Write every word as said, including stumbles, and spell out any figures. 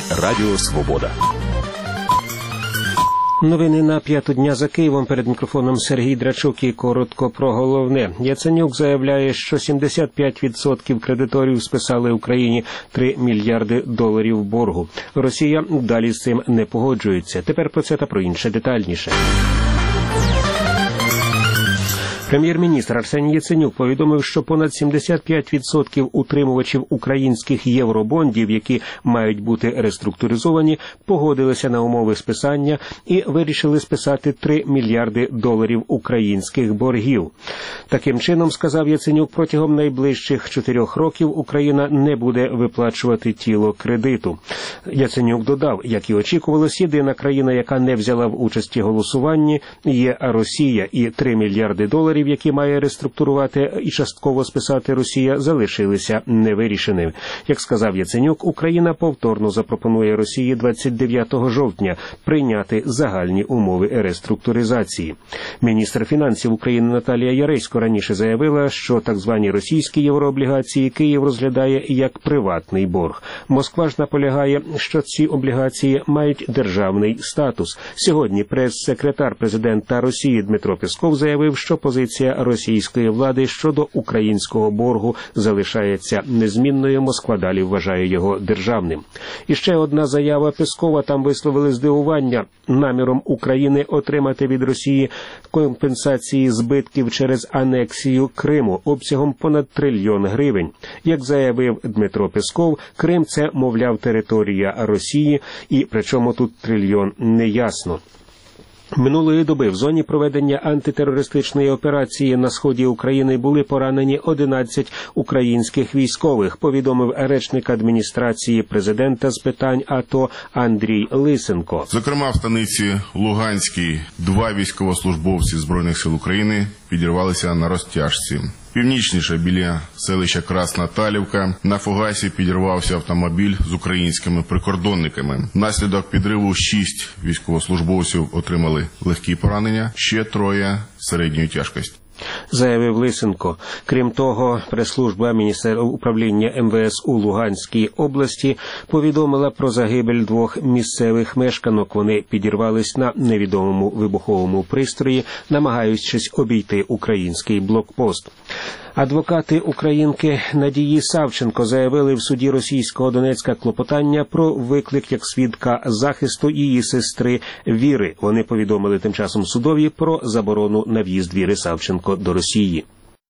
Радіо Свобода. Новини на п'яту дня за Києвом. Перед мікрофоном Сергій Драчук і коротко про головне. Яценюк заявляє, що сімдесят п'ять відсотків кредиторів списали Україні три мільярди доларів боргу. Росія далі з цим не погоджується. Тепер про це та про інше детальніше. Прем'єр-міністр Арсеній Яценюк повідомив, що понад сімдесят п'ять відсотків утримувачів українських євробондів, які мають бути реструктуризовані, погодилися на умови списання і вирішили списати три мільярди доларів українських боргів. Таким чином, сказав Яценюк, протягом найближчих чотирьох років Україна не буде виплачувати тіло кредиту. Яценюк додав, як і очікувалось, єдина країна, яка не взяла в участі голосуванні, є Росія, і три мільярди доларів, які має реструктурувати і частково списати Росія, залишилися невирішеними. Як сказав Яценюк, Україна повторно запропонує Росії двадцять дев'ятого жовтня прийняти загальні умови реструктуризації. Міністр фінансів України Наталія Яресько раніше заявила, що так звані російські єврооблігації Київ розглядає як приватний борг. Москва ж наполягає, що ці облігації мають державний статус. Сьогодні прес-секретар президента Росії Дмитро Песков заявив, що позиція російської влади щодо українського боргу залишається незмінною. Москва далі вважає його державним. І ще одна заява Пескова. Там висловили здивування наміром України отримати від Росії компенсації збитків через анексію Криму обсягом понад трильйон гривень. Як заявив Дмитро Песков, Крим – це, мовляв, територія Росії, і причому тут трильйон неясно. Минулої доби в зоні проведення антитерористичної операції на сході України були поранені одинадцять українських військових, повідомив речник адміністрації президента з питань АТО Андрій Лисенко. Зокрема, в станиці Луганській два військовослужбовці Збройних сил України підірвалися на розтяжці. Північніше, біля селища Красна Талівка, на фугасі підірвався автомобіль з українськими прикордонниками. Внаслідок підриву шість військовослужбовців отримали легкі поранення, ще троє середньої тяжкості. Заявив Лисенко. Крім того, прес-служба Міністерства управління ем ве ес у Луганській області повідомила про загибель двох місцевих мешканок. Вони підірвались на невідомому вибуховому пристрої, намагаючись обійти український блокпост. Адвокати українки Надії Савченко заявили в суді російського Донецька клопотання про виклик як свідка захисту її сестри Віри. Вони повідомили тим часом судові про заборону на в'їзд Віри Савченко до Росії.